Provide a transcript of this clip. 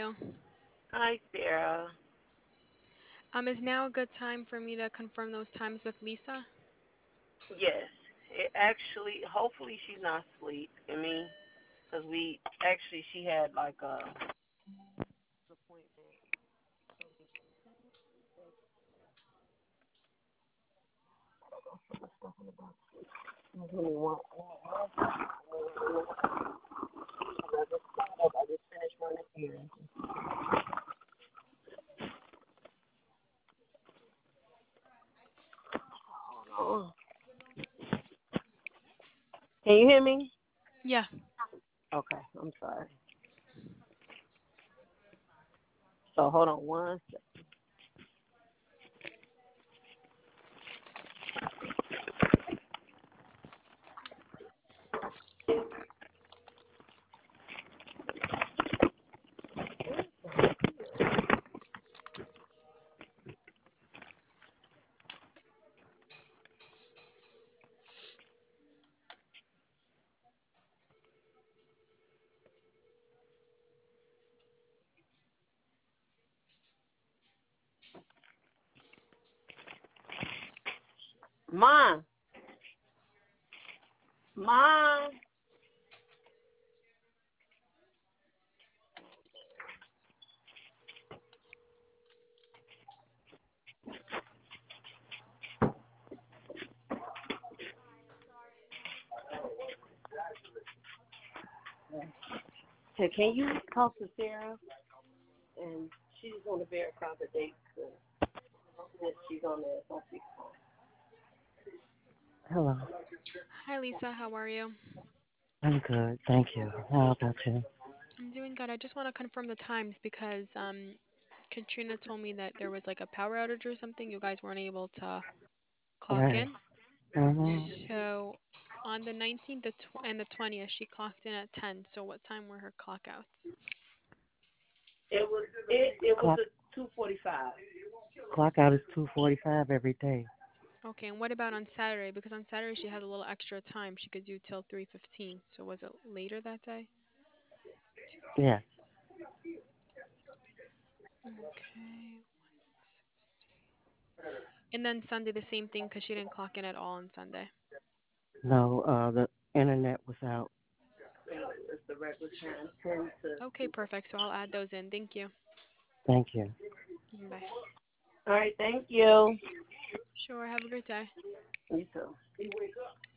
you? Hi, Sarah. Is now a good time for me to confirm those times with Lisa? Yes, hopefully she's not asleep. Because she had like a appointment. Give me one. I just finished running errands. Oh, can you hear me? Yeah. Okay, I'm sorry. So hold on one second. Mom, Mom. Hey, can you talk to Sarah? And she's going to verify the date that she's on there. Hello. Hi, Lisa. How are you? I'm good. Thank you. How about you? I'm doing good. I just want to confirm the times because Katrina told me that there was like a power outage or something. You guys weren't able to clock Right. in. Mm-hmm. So on the 19th and the 20th, she clocked in at 10. So what time were her clock outs? It was a 2:45. Clock out is 2:45 every day. Okay, and what about on Saturday? Because on Saturday she had a little extra time. She could do till 3:15. So was it later that day? Yes. Okay. And then Sunday, the same thing because she didn't clock in at all on Sunday. No, the internet was out. It's the regular time, 10 to. Okay, perfect. So I'll add those in. Thank you. Thank you. Bye. All right, thank you. Sure. Have a great day. You too.